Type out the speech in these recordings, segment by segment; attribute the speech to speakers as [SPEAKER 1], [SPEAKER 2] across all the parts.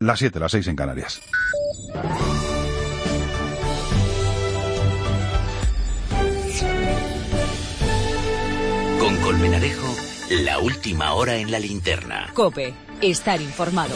[SPEAKER 1] Las 7, las 6 en Canarias.
[SPEAKER 2] Con Colmenarejo, la última hora en la linterna.
[SPEAKER 3] COPE, estar informado.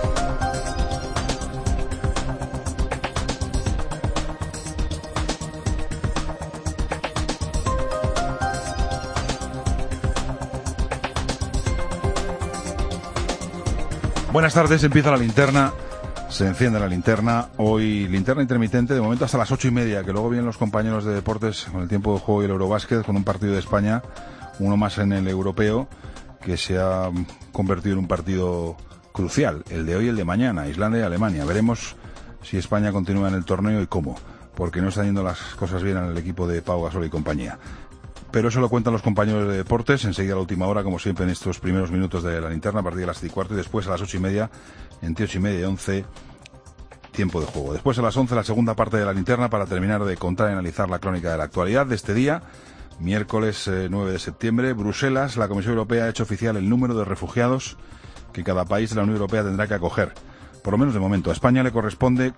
[SPEAKER 1] Buenas tardes, empieza la linterna, se enciende la linterna, hoy linterna intermitente, de momento hasta las 8:30, que luego vienen los compañeros de deportes con el tiempo de juego y el Eurobásquet, con un partido de España, uno más en el europeo, que se ha convertido en un partido crucial, el de hoy y el de mañana, Islandia y Alemania. Veremos si España continúa en el torneo y cómo, porque no están yendo las cosas bien en el equipo de Pau Gasol y compañía. Pero eso lo cuentan los compañeros de deportes, enseguida a la última hora, como siempre en estos primeros minutos de la linterna, a partir de las 7:15, y después a las 8:30, entre 8:30 y 11, tiempo de juego. Después a las 11, la segunda parte de la linterna, para terminar de contar y analizar la crónica de la actualidad de este día, miércoles 9 de septiembre, Bruselas, la Comisión Europea ha hecho oficial el número de refugiados que cada país de la Unión Europea tendrá que acoger. Por lo menos de momento, a España le corresponde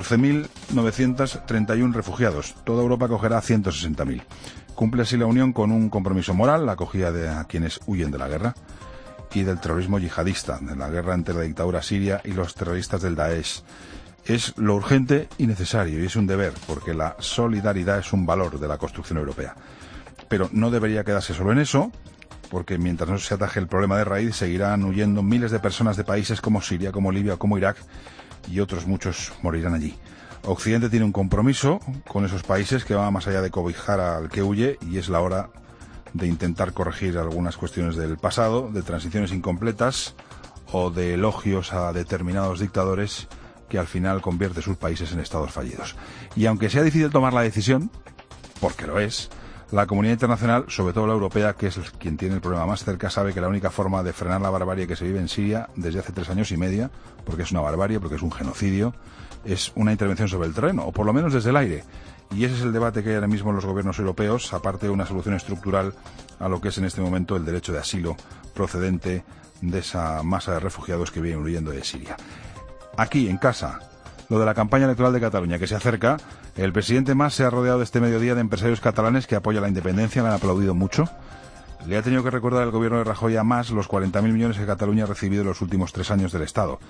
[SPEAKER 1] 14.931 refugiados. Toda Europa acogerá 160.000. Cumple así la Unión con un compromiso moral, la acogida de a quienes huyen de la guerra y del terrorismo yihadista, de la guerra entre la dictadura siria y los terroristas del Daesh. Es lo urgente y necesario, y es un deber, porque la solidaridad es un valor de la construcción europea. Pero no debería quedarse solo en eso, porque mientras no se ataje el problema de raíz, seguirán huyendo miles de personas de países como Siria, como Libia, como Irak, y otros muchos morirán allí. Occidente tiene un compromiso con esos países que va más allá de cobijar al que huye, y es la hora de intentar corregir algunas cuestiones del pasado, de transiciones incompletas o de elogios a determinados dictadores que al final convierte sus países en estados fallidos. Y aunque sea difícil tomar la decisión, porque lo es, la comunidad internacional, sobre todo la europea, que es quien tiene el problema más cerca, sabe que la única forma de frenar la barbarie que se vive en Siria desde hace 3 años y medio, porque es una barbarie, porque es un genocidio, es una intervención sobre el terreno, o por lo menos desde el aire. Y ese es el debate que hay ahora mismo en los gobiernos europeos, aparte de una solución estructural a lo que es en este momento el derecho de asilo procedente de esa masa de refugiados que vienen huyendo de Siria. Aquí, en casa, lo de la campaña electoral de Cataluña que se acerca, el presidente Mas se ha rodeado este mediodía de empresarios catalanes que apoyan la independencia, le han aplaudido mucho. Le ha tenido que recordar al gobierno de Rajoy a Mas los 40.000 millones que Cataluña ha recibido en los últimos 3 años del Estado,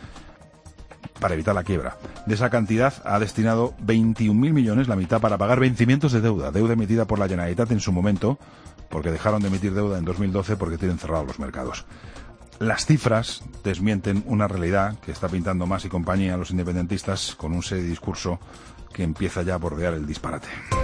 [SPEAKER 1] para evitar la quiebra. De esa cantidad ha destinado 21.000 millones, la mitad, para pagar vencimientos de deuda emitida por la Generalitat en su momento, porque dejaron de emitir deuda en 2012 porque tienen cerrados los mercados. Las cifras desmienten una realidad que está pintando Mas y compañía, los independentistas, con un serio discurso que empieza ya a bordear el disparate.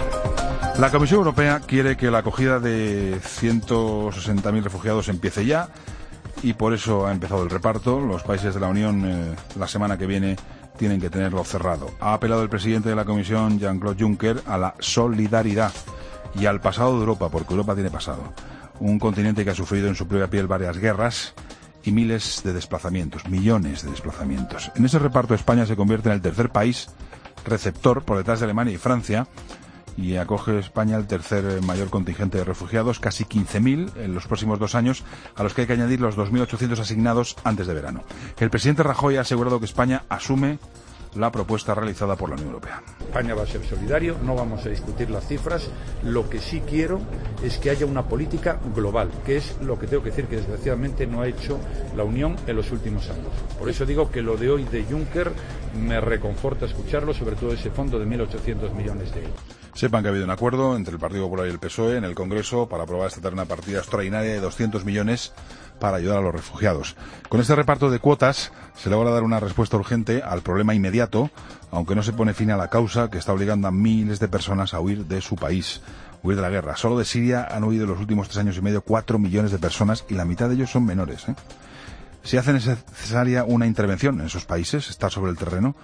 [SPEAKER 1] La Comisión Europea quiere que la acogida de 160.000 refugiados empiece ya, y por eso ha empezado el reparto. Los países de la Unión la semana que viene tienen que tenerlo cerrado. Ha apelado el presidente de la Comisión, Jean-Claude Juncker, a la solidaridad y al pasado de Europa, porque Europa tiene pasado. Un continente que ha sufrido en su propia piel varias guerras y miles de desplazamientos, millones de desplazamientos. En ese reparto España se convierte en el tercer país receptor, por detrás de Alemania y Francia, y acoge España el tercer mayor contingente de refugiados, casi 15.000 en los próximos 2 años, a los que hay que añadir los 2.800 asignados antes de verano. El presidente Rajoy ha asegurado que España asume la propuesta realizada por la Unión Europea.
[SPEAKER 4] España va a ser solidario, no vamos a discutir las cifras. Lo que sí quiero es que haya una política global, que es lo que tengo que decir que desgraciadamente no ha hecho la Unión en los últimos años. Por eso digo que lo de hoy de Juncker me reconforta escucharlo, sobre todo ese fondo de 1.800 millones de euros.
[SPEAKER 1] Sepan que ha habido un acuerdo entre el Partido Popular y el PSOE en el Congreso para aprobar esta tarde una partida extraordinaria de 200 millones para ayudar a los refugiados. Con este reparto de cuotas se logra dar una respuesta urgente al problema inmediato, aunque no se pone fin a la causa que está obligando a miles de personas a huir de su país, huir de la guerra. Solo de Siria han huido en los últimos 3 años y medio 4 millones de personas, y la mitad de ellos son menores. Si hace necesaria una intervención en esos países, estar sobre el terreno,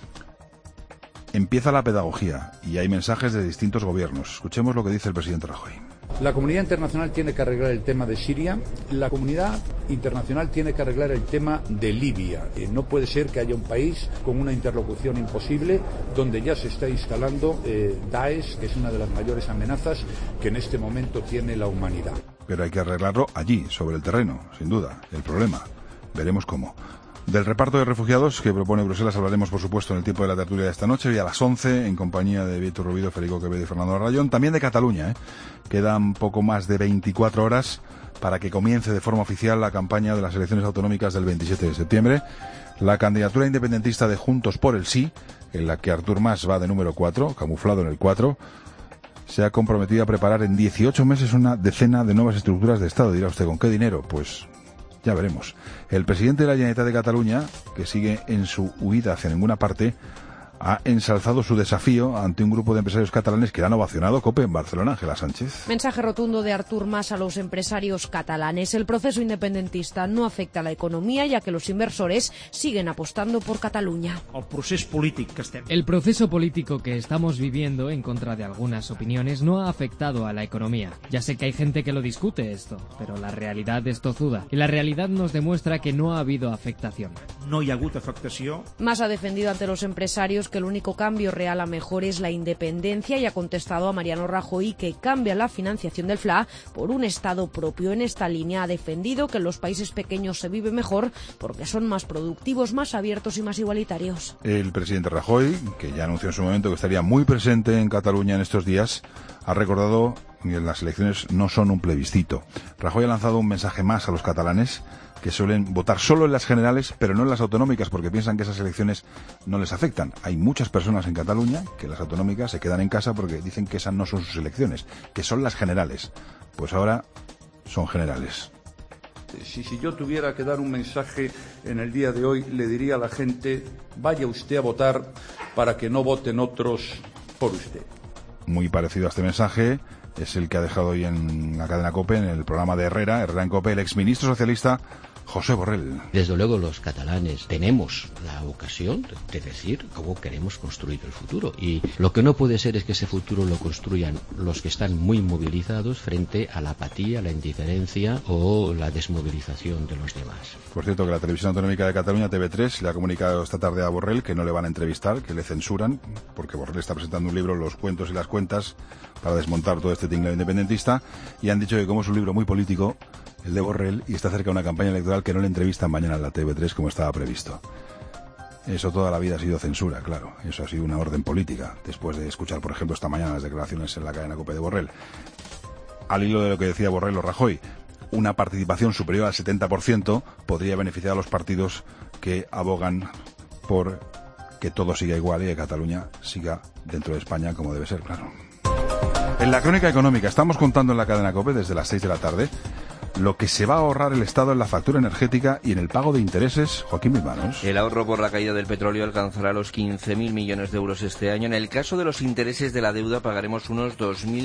[SPEAKER 1] empieza la pedagogía y hay mensajes de distintos gobiernos. Escuchemos lo que dice el presidente Rajoy.
[SPEAKER 4] La comunidad internacional tiene que arreglar el tema de Siria, la comunidad internacional tiene que arreglar el tema de Libia. No puede ser que haya un país con una interlocución imposible donde ya se está instalando Daesh, que es una de las mayores amenazas que en este momento tiene la humanidad.
[SPEAKER 1] Pero hay que arreglarlo allí, sobre el terreno, sin duda. El problema, veremos cómo. Del reparto de refugiados que propone Bruselas hablaremos, por supuesto, en el tiempo de la tertulia de esta noche y a las 11 en compañía de Víctor Rubido, Federico Quevedo y Fernando Rayón. También de Cataluña, Quedan poco más de 24 horas para que comience de forma oficial la campaña de las elecciones autonómicas del 27 de septiembre. La candidatura independentista de Juntos por el Sí, en la que Artur Mas va de número 4, camuflado en el 4, se ha comprometido a preparar en 18 meses una decena de nuevas estructuras de Estado. Dirá usted, ¿con qué dinero? Pues ya veremos. El presidente de la Generalitat de Cataluña, que sigue en su huida hacia ninguna parte, ha ensalzado su desafío ante un grupo de empresarios catalanes que le han ovacionado. COPE en Barcelona, Ángela Sánchez.
[SPEAKER 3] Mensaje rotundo de Artur Mas a los empresarios catalanes. El proceso independentista no afecta a la economía, ya que los inversores siguen apostando por Cataluña.
[SPEAKER 5] El proceso político que estamos viviendo, en contra de algunas opiniones, no ha afectado a la economía. Ya sé que hay gente que lo discute esto, pero la realidad es tozuda. Y la realidad nos demuestra que no ha habido afectación.
[SPEAKER 6] No hi ha hagut afectació.
[SPEAKER 3] Mas ha defendido ante los empresarios que el único cambio real a mejor es la independencia y ha contestado a Mariano Rajoy que cambia la financiación del FLA por un Estado propio. En esta línea ha defendido que en los países pequeños se vive mejor porque son más productivos, más abiertos y más igualitarios.
[SPEAKER 1] El presidente Rajoy, que ya anunció en su momento que estaría muy presente en Cataluña en estos días, ha recordado que las elecciones no son un plebiscito. Rajoy ha lanzado un mensaje más a los catalanes, que suelen votar solo en las generales, pero no en las autonómicas, porque piensan que esas elecciones no les afectan. Hay muchas personas en Cataluña que las autonómicas se quedan en casa porque dicen que esas no son sus elecciones, que son las generales. Pues ahora son generales.
[SPEAKER 4] Si yo tuviera que dar un mensaje en el día de hoy, le diría a la gente, vaya usted a votar para que no voten otros por usted.
[SPEAKER 1] Muy parecido a este mensaje es el que ha dejado hoy en la cadena COPE, en el programa de Herrera en COPE, el exministro socialista José Borrell.
[SPEAKER 7] Desde luego los catalanes tenemos la ocasión de decir cómo queremos construir el futuro, y lo que no puede ser es que ese futuro lo construyan los que están muy movilizados frente a la apatía, la indiferencia o la desmovilización de los demás.
[SPEAKER 1] Por cierto, que la Televisión Autonómica de Cataluña, TV3, le ha comunicado esta tarde a Borrell que no le van a entrevistar, que le censuran, porque Borrell está presentando un libro, Los cuentos y las cuentas, para desmontar todo este tinglado independentista, y han dicho que como es un libro muy político, el de Borrell, y está cerca de una campaña electoral, que no le entrevistan mañana en la TV3 como estaba previsto. Eso toda la vida ha sido censura, claro. Eso ha sido una orden política, después de escuchar, por ejemplo, esta mañana las declaraciones en la cadena COPE de Borrell. Al hilo de lo que decía Borrell o Rajoy, una participación superior al 70% podría beneficiar a los partidos que abogan por que todo siga igual y que Cataluña siga dentro de España como debe ser, claro. En la crónica económica estamos contando en la cadena COPE desde las 6 de la tarde lo que se va a ahorrar el Estado en la factura energética y en el pago de intereses. Joaquín Bilbanos.
[SPEAKER 8] El ahorro por la caída del petróleo alcanzará los 15.000 millones de euros este año. En el caso de los intereses de la deuda pagaremos unos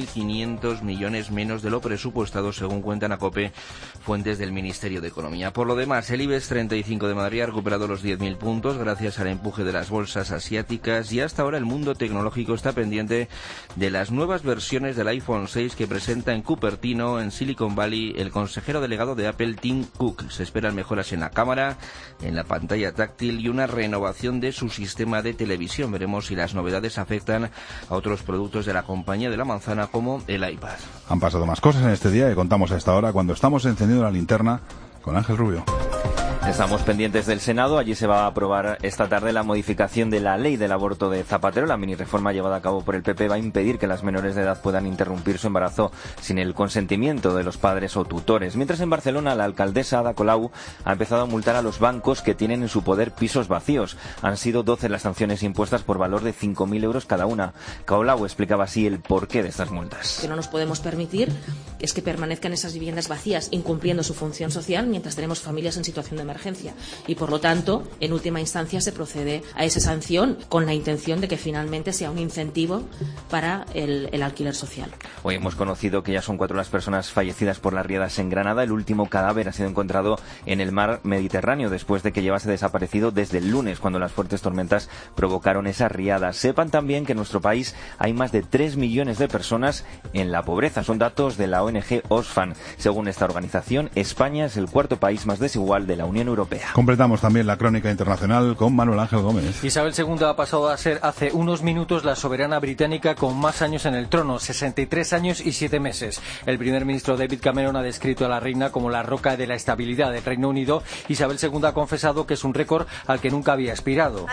[SPEAKER 8] 2.500 millones menos de lo presupuestado, según cuentan a COPE fuentes del Ministerio de Economía. Por lo demás, el IBEX 35 de Madrid ha recuperado los 10.000 puntos gracias al empuje de las bolsas asiáticas, y hasta ahora el mundo tecnológico está pendiente de las nuevas versiones del iPhone 6 que presenta en Cupertino, en Silicon Valley, el consejero delegado de Apple, Tim Cook. Se esperan mejoras en la cámara, en la pantalla táctil y una renovación de su sistema de televisión. Veremos si las novedades afectan a otros productos de la compañía de la manzana, como el iPad.
[SPEAKER 1] Han pasado más cosas en este día que contamos a esta hora, cuando estamos encendiendo la linterna con Ángel Rubio.
[SPEAKER 9] Estamos pendientes del Senado. Allí se va a aprobar esta tarde la modificación de la ley del aborto de Zapatero. La minireforma llevada a cabo por el PP va a impedir que las menores de edad puedan interrumpir su embarazo sin el consentimiento de los padres o tutores. Mientras en Barcelona, la alcaldesa Ada Colau ha empezado a multar a los bancos que tienen en su poder pisos vacíos. Han sido 12 las sanciones impuestas por valor de 5.000 euros cada una. Colau explicaba así el porqué de estas multas.
[SPEAKER 10] Que no nos podemos permitir es que permanezcan esas viviendas vacías, incumpliendo su función social, mientras tenemos familias en situación de emergencia. Y por lo tanto, en última instancia se procede a esa sanción con la intención de que finalmente sea un incentivo para el alquiler social.
[SPEAKER 9] Hoy hemos conocido que ya son 4 las personas fallecidas por las riadas en Granada. El último cadáver ha sido encontrado en el mar Mediterráneo después de que llevase desaparecido desde el lunes, cuando las fuertes tormentas provocaron esas riadas. Sepan también que en nuestro país hay más de 3 millones de personas en la pobreza. Son datos de la ONG Oxfam. Según esta organización, España es el cuarto país más desigual de la Unión Europea.
[SPEAKER 1] Completamos también la crónica internacional con Manuel Ángel Gómez.
[SPEAKER 11] Isabel II ha pasado a ser hace unos minutos la soberana británica con más años en el trono, 63 años y 7 meses. El primer ministro David Cameron ha descrito a la reina como la roca de la estabilidad del Reino Unido. Isabel II ha confesado que es un récord al que nunca había aspirado.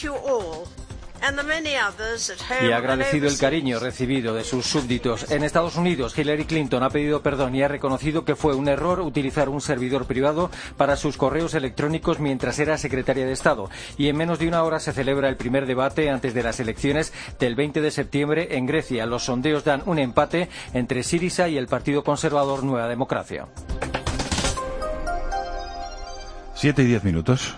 [SPEAKER 11] Y ha agradecido el cariño recibido de sus súbditos. En Estados Unidos, Hillary Clinton ha pedido perdón y ha reconocido que fue un error utilizar un servidor privado para sus correos electrónicos mientras era secretaria de Estado. Y en menos de una hora se celebra el primer debate antes de las elecciones del 20 de septiembre en Grecia. Los sondeos dan un empate entre Syriza y el Partido Conservador Nueva Democracia.
[SPEAKER 1] 7 y 10 minutos.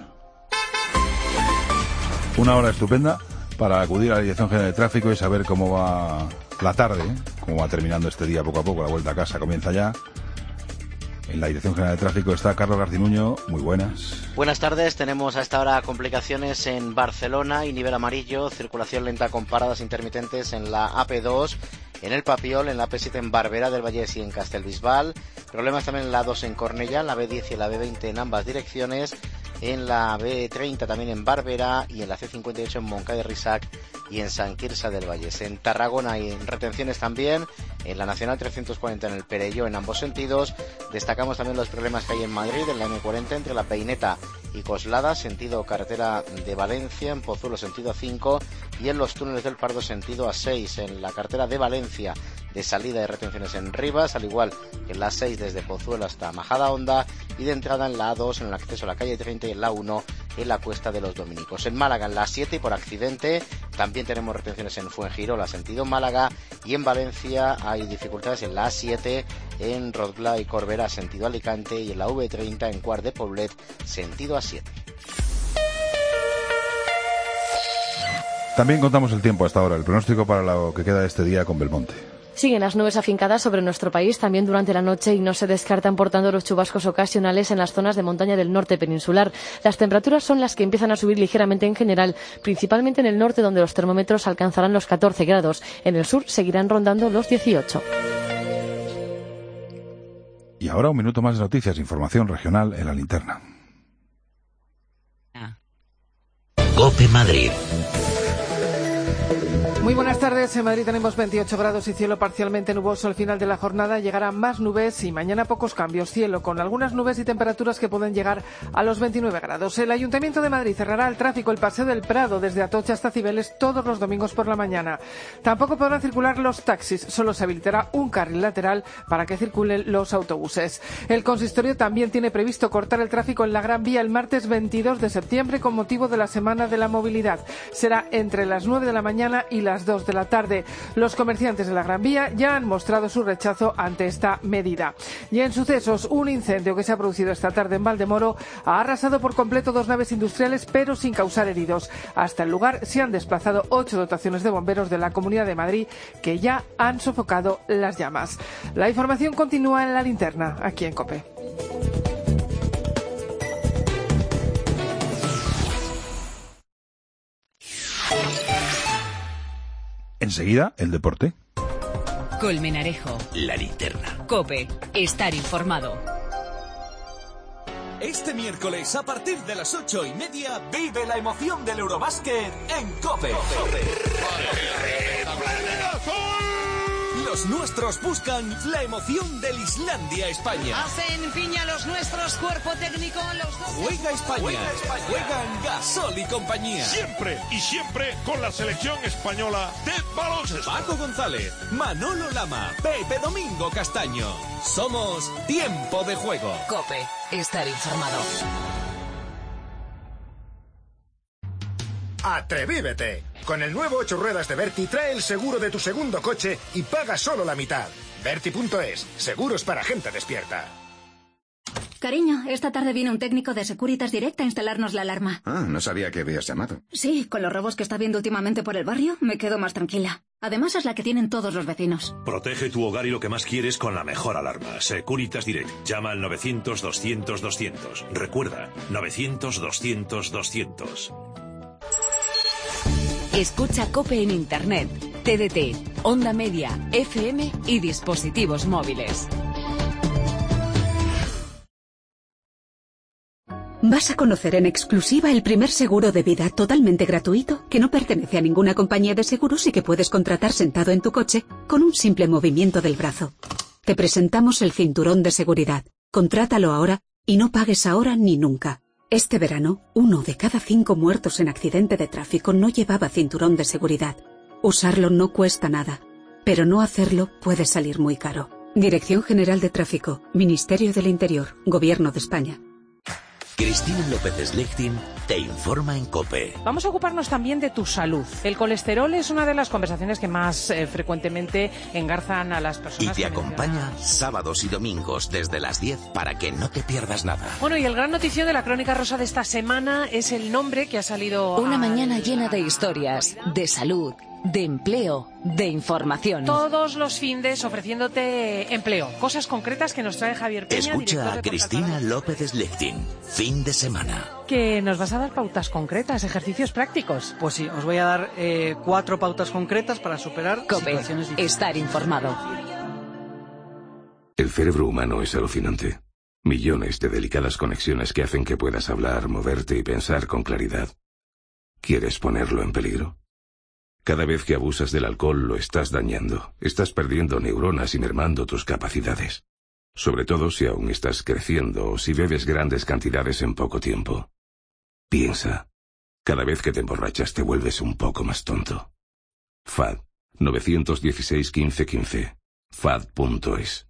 [SPEAKER 1] Una hora estupenda para acudir a la Dirección General de Tráfico y saber cómo va la tarde, cómo va terminando este día poco a poco. La vuelta a casa comienza ya. En la Dirección General de Tráfico está Carlos Garcinuño. Muy buenas.
[SPEAKER 12] Buenas tardes. Tenemos a esta hora complicaciones en Barcelona y nivel amarillo. Circulación lenta con paradas intermitentes en la AP2, en el Papiol, en la AP7 en Barberà del Vallès y en Castellbisbal. Problemas también en la A2 en Cornellà, en la B10 y en la B20 en ambas direcciones. En la B30 también en Barberà y en la C58 en Montcada de Rixac y en Sant Quirze del Vallès. En Tarragona hay retenciones también, en la Nacional 340 en el Perelló en ambos sentidos. Destacamos también los problemas que hay en Madrid, en la M40 entre la Peineta y Coslada, sentido carretera de Valencia, en Pozuelo sentido A5 y en los túneles del Pardo sentido A6. En la carretera de Valencia de salida de retenciones en Rivas, al igual que en la 6 desde Pozuelo hasta Majadahonda, y de entrada en la A2 en el acceso a la calle 30 y en la 1 en la Cuesta de los Dominicos. En Málaga en la 7 y por accidente también tenemos retenciones en Fuengirola sentido Málaga, y en Valencia hay dificultades en la A7 en Rotglà y Corbera sentido Alicante, y en la V30 en Quart de Poblet sentido A7.
[SPEAKER 1] También contamos el tiempo hasta ahora, el pronóstico para lo que queda de este día con Belmonte.
[SPEAKER 13] Siguen las nubes afincadas sobre nuestro país también durante la noche y no se descartan, por tanto, los chubascos ocasionales en las zonas de montaña del norte peninsular. Las temperaturas son las que empiezan a subir ligeramente en general, principalmente en el norte, donde los termómetros alcanzarán los 14 grados. En el sur seguirán rondando los 18.
[SPEAKER 1] Y ahora un minuto más de noticias, información regional en la linterna.
[SPEAKER 2] COPE Madrid.
[SPEAKER 14] Muy buenas tardes. En Madrid tenemos 28 grados y cielo parcialmente nuboso. Al final de la jornada llegarán más nubes y mañana pocos cambios. Cielo con algunas nubes y temperaturas que pueden llegar a los 29 grados. El Ayuntamiento de Madrid cerrará al tráfico el Paseo del Prado desde Atocha hasta Cibeles todos los domingos por la mañana. Tampoco podrán circular los taxis. Solo se habilitará un carril lateral para que circulen los autobuses. El consistorio también tiene previsto cortar el tráfico en la Gran Vía el martes 22 de septiembre con motivo de la Semana de la Movilidad. Será entre las 9 de la mañana y las 2 de la tarde. Los comerciantes de la Gran Vía ya han mostrado su rechazo ante esta medida. Y en sucesos, un incendio que se ha producido esta tarde en Valdemoro ha arrasado por completo 2 naves industriales, pero sin causar heridos. Hasta el lugar se han desplazado 8 dotaciones de bomberos de la Comunidad de Madrid que ya han sofocado las llamas. La información continúa en la linterna, aquí en COPE.
[SPEAKER 1] Enseguida, el deporte.
[SPEAKER 15] Colmenarejo.
[SPEAKER 2] La linterna.
[SPEAKER 15] COPE. Estar informado.
[SPEAKER 16] Este miércoles, a partir de las 8:30, vive la emoción del Eurobásquet en COPE. Los nuestros buscan la emoción del Islandia-España.
[SPEAKER 15] Hacen piña los nuestros, cuerpo técnico, los dos.
[SPEAKER 16] Juega España. Juegan Gasol y compañía.
[SPEAKER 17] Siempre y siempre con la selección española de baloncesto.
[SPEAKER 16] Paco González, Manolo Lama, Pepe Domingo Castaño. Somos Tiempo de Juego.
[SPEAKER 15] COPE. Estar informado.
[SPEAKER 18] ¡Atrevívete! Con el nuevo 8 ruedas de Berti trae el seguro de tu segundo coche y paga solo la mitad. Berti.es, seguros para gente despierta.
[SPEAKER 19] Cariño, esta tarde viene un técnico de Securitas Direct a instalarnos la alarma.
[SPEAKER 20] Ah, no sabía que habías llamado.
[SPEAKER 19] Sí, con los robos que está viendo últimamente por el barrio, me quedo más tranquila. Además es la que tienen todos los vecinos.
[SPEAKER 21] Protege tu hogar y lo que más quieres con la mejor alarma. Securitas Direct. Llama al 900-200-200. Recuerda, 900-200-200.
[SPEAKER 15] Escucha COPE en Internet. TDT, onda media, FM y dispositivos móviles.
[SPEAKER 20] Vas a conocer en exclusiva el primer seguro de vida totalmente gratuito que no pertenece a ninguna compañía de seguros y que puedes contratar sentado en tu coche con un simple movimiento del brazo. Te presentamos el cinturón de seguridad. Contrátalo ahora y no pagues ahora ni nunca. Este verano, 1 de cada 5 muertos en accidente de tráfico no llevaba cinturón de seguridad. Usarlo no cuesta nada, pero no hacerlo puede salir muy caro. Dirección General de Tráfico, Ministerio del Interior, Gobierno de España.
[SPEAKER 2] Cristina López Slechting te informa en COPE.
[SPEAKER 22] Vamos a ocuparnos también de tu salud. El colesterol es una de las conversaciones que más frecuentemente engarzan a las personas.
[SPEAKER 2] Y te acompaña sábados y domingos desde las 10 para que no te pierdas nada.
[SPEAKER 22] Bueno, y el gran noticio de la Crónica Rosa de esta semana es el nombre que ha salido...
[SPEAKER 15] Una mañana llena de historias, de salud, de empleo, de información.
[SPEAKER 22] Todos los findes ofreciéndote empleo. Cosas concretas que nos trae Javier Peña.
[SPEAKER 2] Escucha a Cristina López Slechting. Fin de semana.
[SPEAKER 22] Que nos vas a dar pautas concretas, ejercicios prácticos.
[SPEAKER 23] Pues sí, os voy a dar 4 pautas concretas para superar situaciones difíciles.
[SPEAKER 15] Estar informado.
[SPEAKER 24] El cerebro humano es alucinante. Millones de delicadas conexiones que hacen que puedas hablar, moverte y pensar con claridad. ¿Quieres ponerlo en peligro? Cada vez que abusas del alcohol lo estás dañando. Estás perdiendo neuronas y mermando tus capacidades. Sobre todo si aún estás creciendo o si bebes grandes cantidades en poco tiempo. Piensa. Cada vez que te emborrachas te vuelves un poco más tonto. FAD 916 15 15. FAD.es.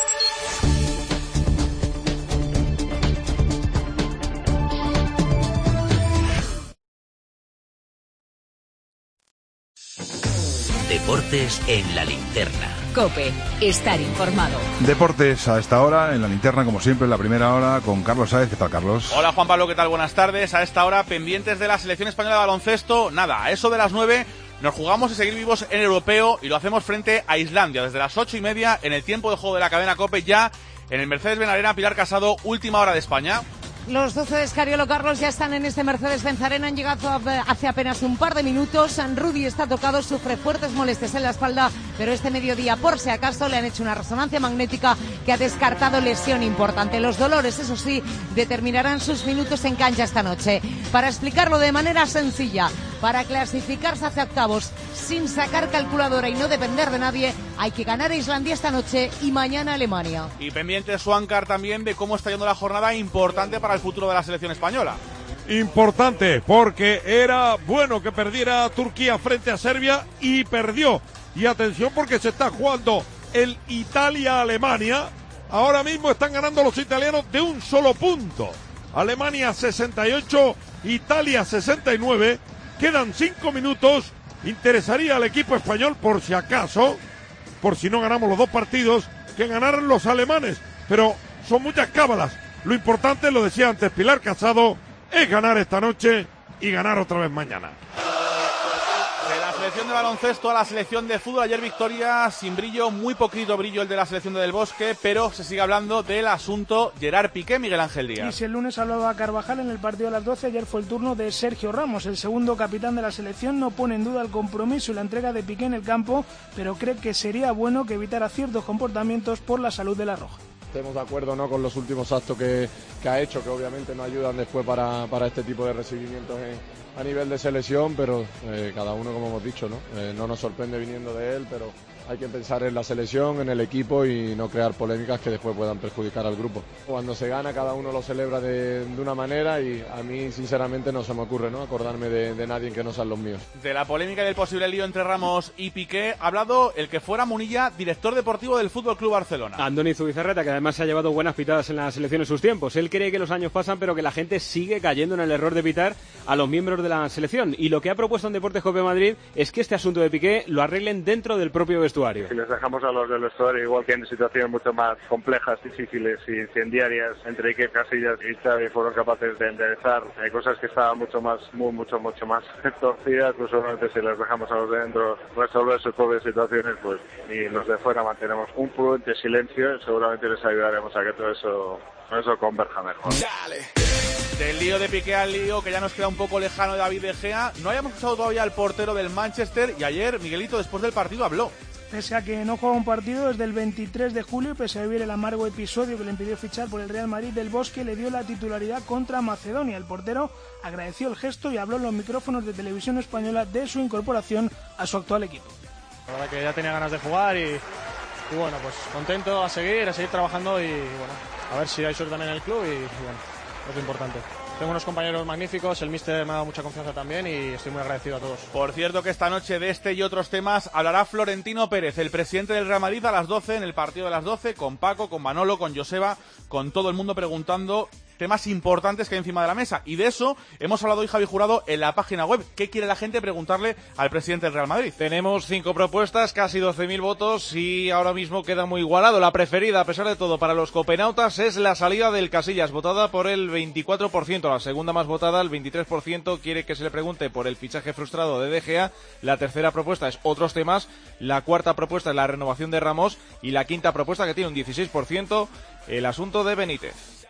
[SPEAKER 2] Deportes en la linterna.
[SPEAKER 15] COPE, estar informado.
[SPEAKER 1] Deportes a esta hora, en la linterna, como siempre, en la primera hora, con Carlos Sáez. ¿Qué tal, Carlos?
[SPEAKER 25] Hola, Juan Pablo, ¿qué tal? Buenas tardes. A esta hora, pendientes de la selección española de baloncesto. Nada, a eso de las 9 nos jugamos a seguir vivos en europeo y lo hacemos frente a Islandia. Desde las 8:30, en el tiempo de juego de la cadena COPE, ya en el Mercedes-Benz Arena. Pilar Casado, última hora de España.
[SPEAKER 3] Los 12 de Escariolo, Carlos, ya están en este Mercedes-Benz Arena, han llegado hace apenas un par de minutos. Rudy está tocado, sufre fuertes molestias en la espalda, pero este mediodía, por si acaso, le han hecho una resonancia magnética que ha descartado lesión importante. Los dolores, eso sí, determinarán sus minutos en cancha esta noche. Para explicarlo de manera sencilla, para clasificarse hacia octavos sin sacar calculadora y no depender de nadie, hay que ganar a Islandia esta noche y mañana Alemania.
[SPEAKER 25] Y pendiente Swankar también de cómo está yendo la jornada, importante para el futuro de la selección española.
[SPEAKER 17] Importante, porque era bueno que perdiera Turquía frente a Serbia y perdió. Y atención, porque se está jugando el Italia-Alemania. Ahora mismo están ganando los italianos de un solo punto. Alemania 68, Italia 69. Quedan 5 minutos. Interesaría al equipo español, por si acaso, por si no ganamos los 2 partidos, que ganaran los alemanes. Pero son muchas cábalas. Lo importante, lo decía antes Pilar Casado, es ganar esta noche y ganar otra vez mañana.
[SPEAKER 25] De la selección de baloncesto a la selección de fútbol, ayer victoria sin brillo, muy poquito brillo el de la selección de Del Bosque, pero se sigue hablando del asunto Gerard Piqué, Miguel Ángel Díaz.
[SPEAKER 26] Y si el lunes hablaba a Carvajal en el partido a las 12, ayer fue el turno de Sergio Ramos. El segundo capitán de la selección no pone en duda el compromiso y la entrega de Piqué en el campo, pero cree que sería bueno que evitara ciertos comportamientos por la salud de la Roja.
[SPEAKER 27] Estemos de acuerdo, ¿no?, con los últimos actos que ha hecho, que obviamente nos ayudan después para este tipo de recibimientos a nivel de selección, pero cada uno, como hemos dicho, no nos sorprende viniendo de él, pero hay que pensar en la selección, en el equipo y no crear polémicas que después puedan perjudicar al grupo. Cuando se gana, cada uno lo celebra de una manera y a mí, sinceramente, no se me ocurre, ¿no?, acordarme de nadie que no sean los míos.
[SPEAKER 25] De la polémica y del posible lío entre Ramos y Piqué ha hablado el que fuera Munilla, director deportivo del FC Barcelona.
[SPEAKER 28] Andoni Zubizarreta, que además se ha llevado buenas pitadas en la selección en sus tiempos. Él cree que los años pasan, pero que la gente sigue cayendo en el error de pitar a los miembros de la selección. Y lo que ha propuesto en Deportes COPE Madrid es que este asunto de Piqué lo arreglen dentro del propio vestuario.
[SPEAKER 29] Si les dejamos a los del vestuario, igual que en situaciones mucho más complejas, difíciles y incendiarias, entre Iker Casillas y Xavi fueron capaces de enderezar cosas que estaban mucho más torcidas, pues solamente si les dejamos a los de dentro resolver sus propias situaciones, pues y los de fuera mantenemos un prudente silencio, seguramente les ayudaremos a que todo eso converja mejor.
[SPEAKER 25] Del lío de Piqué al lío que ya nos queda un poco lejano de David De Gea, no hayamos escuchado todavía al portero del Manchester y ayer Miguelito después del partido habló.
[SPEAKER 26] Pese a que no juega un partido desde el 23 de julio y pese a vivir el amargo episodio que le impidió fichar por el Real Madrid, Del Bosque le dio la titularidad contra Macedonia. El portero agradeció el gesto y habló en los micrófonos de Televisión Española de su incorporación a su actual equipo.
[SPEAKER 4] La verdad que ya tenía ganas de jugar y bueno, pues contento a seguir trabajando y bueno, a ver si hay suerte también en el club y bueno, es lo importante. Tengo unos compañeros magníficos, el míster me ha dado mucha confianza también y estoy muy agradecido a todos.
[SPEAKER 25] Por cierto que esta noche de este y otros temas hablará Florentino Pérez, el presidente del Real Madrid, a las 12 en el partido de las 12, con Paco, con Manolo, con Joseba, con todo el mundo preguntando temas importantes que hay encima de la mesa. Y de eso hemos hablado hoy, Javi Jurado, en la página web. ¿Qué quiere la gente preguntarle al presidente del Real Madrid?
[SPEAKER 5] Tenemos 5 propuestas, casi 12.000 votos y ahora mismo queda muy igualado. La preferida, a pesar de todo, para los copenautas es la salida del Casillas, votada por el 24%. La segunda más votada, el 23%, quiere que se le pregunte por el fichaje frustrado de De Gea. La tercera propuesta es otros temas. La cuarta propuesta es la renovación de Ramos. Y la quinta propuesta, que tiene un 16%, el asunto de Benítez.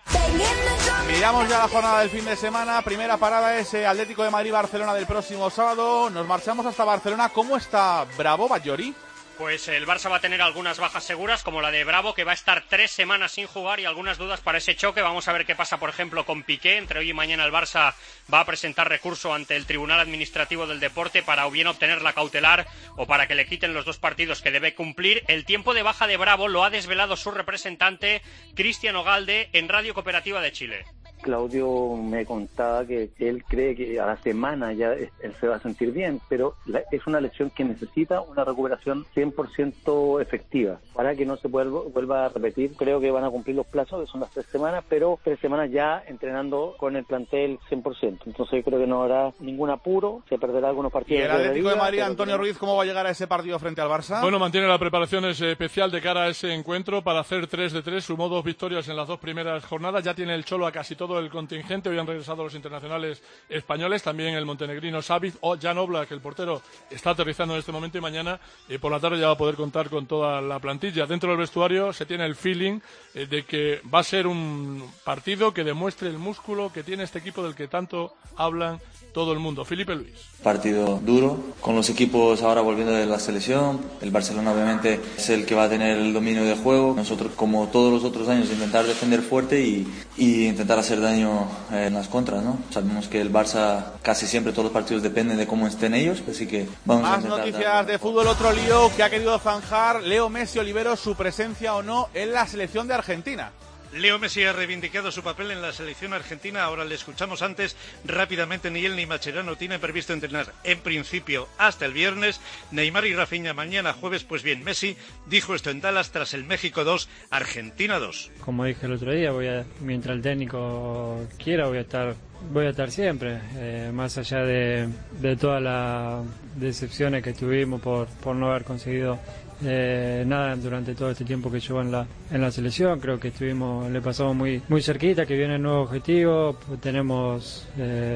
[SPEAKER 25] Miramos ya la jornada del fin de semana. Primera parada es Atlético de Madrid-Barcelona del próximo sábado. Nos marchamos hasta Barcelona. ¿Cómo está Bravo, Batllori?
[SPEAKER 6] Pues el Barça va a tener algunas bajas seguras, como la de Bravo, que va a estar 3 semanas sin jugar, y algunas dudas para ese choque. Vamos a ver qué pasa, por ejemplo, con Piqué. Entre hoy y mañana el Barça va a presentar recurso ante el Tribunal Administrativo del Deporte para o bien obtener la cautelar o para que le quiten los 2 partidos que debe cumplir. El tiempo de baja de Bravo lo ha desvelado su representante, Cristian Ogalde, en Radio Cooperativa de Chile.
[SPEAKER 7] Claudio me contaba que él cree que a la semana ya él se va a sentir bien, pero es una lesión que necesita una recuperación 100% efectiva para que no se vuelva a repetir. Creo que van a cumplir los plazos, que son las 3 semanas, pero 3 semanas ya entrenando con el plantel 100%. Entonces creo que no habrá ningún apuro, se perderá algunos partidos.
[SPEAKER 25] ¿Y el Atlético de Madrid, Antonio Ruiz, cómo va a llegar a ese partido frente al Barça?
[SPEAKER 8] Bueno, mantiene la preparación especial de cara a ese encuentro para hacer 3 de 3. Sumó 2 victorias en las 2 primeras jornadas. Ya tiene el Cholo a casi todo el contingente. Hoy han regresado los internacionales españoles, también el montenegrino Savic o Jan Oblak, el portero, está aterrizando en este momento, y mañana por la tarde ya va a poder contar con toda la plantilla. Dentro del vestuario se tiene el feeling de que va a ser un partido que demuestre el músculo que tiene este equipo del que tanto hablan todo el mundo. Felipe Luis.
[SPEAKER 9] Partido duro, con los equipos ahora volviendo de la selección. El Barcelona obviamente es el que va a tener el dominio de juego. Nosotros, como todos los otros años, intentar defender fuerte y intentar hacer daño en las contras, ¿no? Sabemos que el Barça casi siempre todos los partidos dependen de cómo estén ellos, así que vamos a intentar.
[SPEAKER 25] Más noticias de fútbol, otro lío que ha querido zanjar Leo Messi Olivero, su presencia o no en la selección de Argentina.
[SPEAKER 10] Leo Messi ha reivindicado su papel en la selección argentina. Ahora le escuchamos antes. Rápidamente, ni él ni Mascherano tienen previsto entrenar en principio hasta el viernes. Neymar y Rafinha mañana jueves. Pues bien, Messi dijo esto en Dallas tras el México 2, Argentina 2.
[SPEAKER 11] Como dije el otro día, mientras el técnico quiera, voy a estar siempre, más allá de todas las decepciones que tuvimos por no haber conseguido nada durante todo este tiempo que llevo en la selección. Creo que le pasamos muy cerquita, que viene el nuevo objetivo, tenemos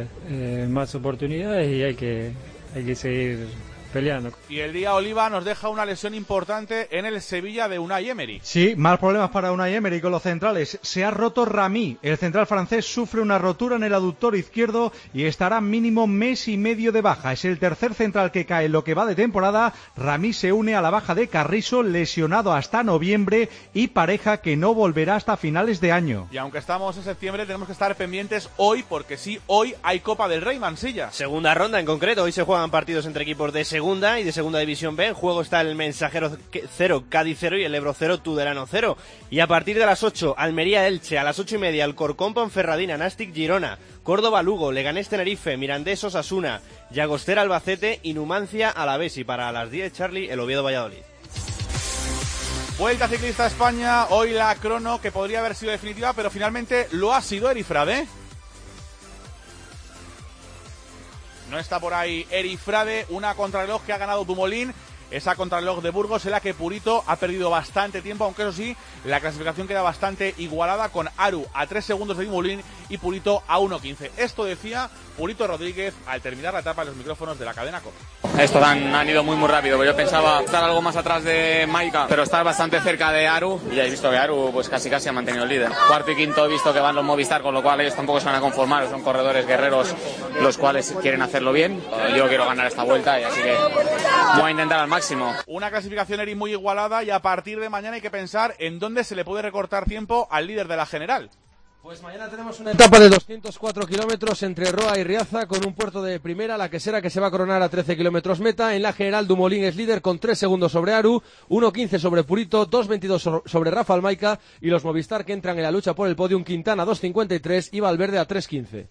[SPEAKER 11] más oportunidades y hay que seguir peleando.
[SPEAKER 25] Y el día Oliva nos deja una lesión importante en el Sevilla de Unai Emery.
[SPEAKER 12] Sí, más problemas para Unai Emery con los centrales. Se ha roto Rami. El central francés sufre una rotura en el aductor izquierdo y estará mínimo mes y medio de baja. Es el tercer central que cae en lo que va de temporada. Rami se une a la baja de Carrizo, lesionado hasta noviembre, y Pareja, que no volverá hasta finales de año.
[SPEAKER 25] Y aunque estamos en septiembre, tenemos que estar pendientes hoy, porque sí, hoy hay Copa del Rey, Mansilla.
[SPEAKER 5] Segunda ronda en concreto. Hoy se juegan partidos entre equipos de segunda y de segunda división B. En juego está el Mensajero 0, Cádiz 0 y el Ebro 0, Tudelano 0. Y a partir de las 8, Almería-Elche. A las 8:30, Alcorcón Ponferradina, Nástic Girona, Córdoba Lugo, Leganés Tenerife, Mirandés Osasuna, Llagostera Albacete y Numancia Alavés. Y para las 10, Charlie, el Oviedo Valladolid.
[SPEAKER 25] Vuelta Ciclista a España. Hoy la crono, que podría haber sido definitiva, pero finalmente lo ha sido. Erifrade. No está por ahí Erifrade, una contrarreloj que ha ganado Dumoulin esa contrarreloj de Burgos en la que Purito ha perdido bastante tiempo, aunque eso sí, la clasificación queda bastante igualada con Aru a 3 segundos de Dimulín y Purito a 1.15. Esto decía Purito Rodríguez al terminar la etapa en los micrófonos de la cadena COPE.
[SPEAKER 13] Estos han ido muy rápido. Yo pensaba estar algo más atrás de Maika, pero estar bastante cerca de Aru. Y ya he visto que Aru pues casi ha mantenido el líder. Cuarto y quinto he visto que van los Movistar, con lo cual ellos tampoco se van a conformar. Son corredores guerreros los cuales quieren hacerlo bien. Yo quiero ganar esta vuelta y así que voy a intentar al máximo.
[SPEAKER 25] Una clasificación Eri muy igualada y a partir de mañana hay que pensar en dónde se le puede recortar tiempo al líder de la general.
[SPEAKER 14] Pues mañana tenemos una etapa de 204 kilómetros entre Roa y Riaza con un puerto de primera, la Quesera, que se va a coronar a 13 kilómetros meta. En la general Dumoulin es líder con 3 segundos sobre Aru, 1.15 sobre Purito, 2.22 sobre Rafa Almaica y los Movistar que entran en la lucha por el podium, Quintana 2.53 y Valverde a 3.15.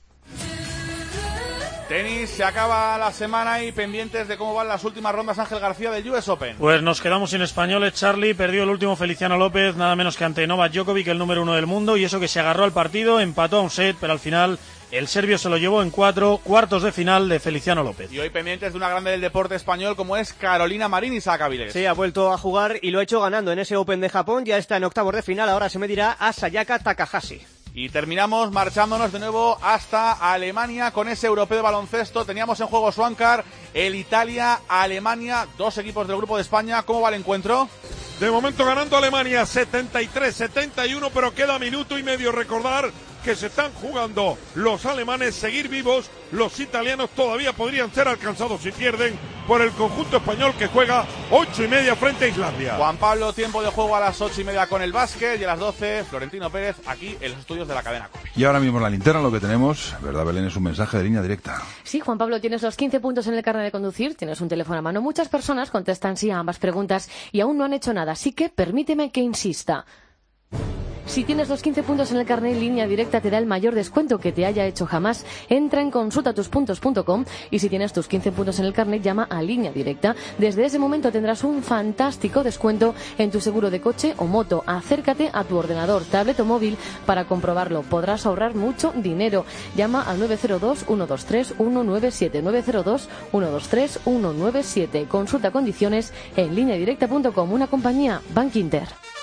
[SPEAKER 25] Tenis, se acaba la semana y pendientes de cómo van las últimas rondas, Ángel García, del US Open.
[SPEAKER 26] Pues nos quedamos sin españoles. Charlie perdió el último Feliciano López, nada menos que ante Novak Djokovic, el número 1 del mundo, y eso que se agarró al partido, empató a un set, pero al final el serbio se lo llevó en 4 cuartos de final de Feliciano López.
[SPEAKER 25] Y hoy pendientes de una grande del deporte español como es Carolina Marín y Sacaviles.
[SPEAKER 16] Sí, ha vuelto a jugar y lo ha hecho ganando en ese Open de Japón, ya está en octavos de final, ahora se medirá a Sayaka Takahashi.
[SPEAKER 25] Y terminamos marchándonos de nuevo hasta Alemania con ese europeo de baloncesto. Teníamos en juego Swankar, el Italia-Alemania, 2 equipos del grupo de España. ¿Cómo va el encuentro?
[SPEAKER 17] De momento ganando Alemania 73-71, pero queda minuto y medio. Recordar que se están jugando los alemanes seguir vivos. Los italianos todavía podrían ser alcanzados si pierden por el conjunto español que juega 8:30 frente a Islandia.
[SPEAKER 25] Juan Pablo, tiempo de juego a las 8:30 con el básquet y a las 12 Florentino Pérez aquí en los estudios de la cadena COPE.
[SPEAKER 1] Y ahora mismo en la linterna lo que tenemos, ¿verdad, Belén? Es un mensaje de línea directa.
[SPEAKER 18] Sí, Juan Pablo, tienes los 15 puntos en el carnet de conducir, tienes un teléfono a mano. Muchas personas contestan sí a ambas preguntas y aún no han hecho nada, así que permíteme que insista. Si tienes los 15 puntos en el carnet, Línea Directa te da el mayor descuento que te haya hecho jamás. Entra en consultatuspuntos.com y si tienes tus 15 puntos en el carnet, llama a Línea Directa. Desde ese momento tendrás un fantástico descuento en tu seguro de coche o moto. Acércate a tu ordenador, tablet o móvil para comprobarlo. Podrás ahorrar mucho dinero. Llama al 902-123-197. 902-123-197. Consulta condiciones en lineadirecta.com. Una compañía Bank Inter.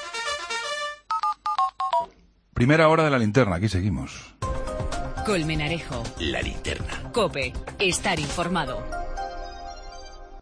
[SPEAKER 1] Primera hora de la linterna, aquí seguimos.
[SPEAKER 15] Colmenarejo.
[SPEAKER 2] La linterna.
[SPEAKER 15] COPE. Estar informado.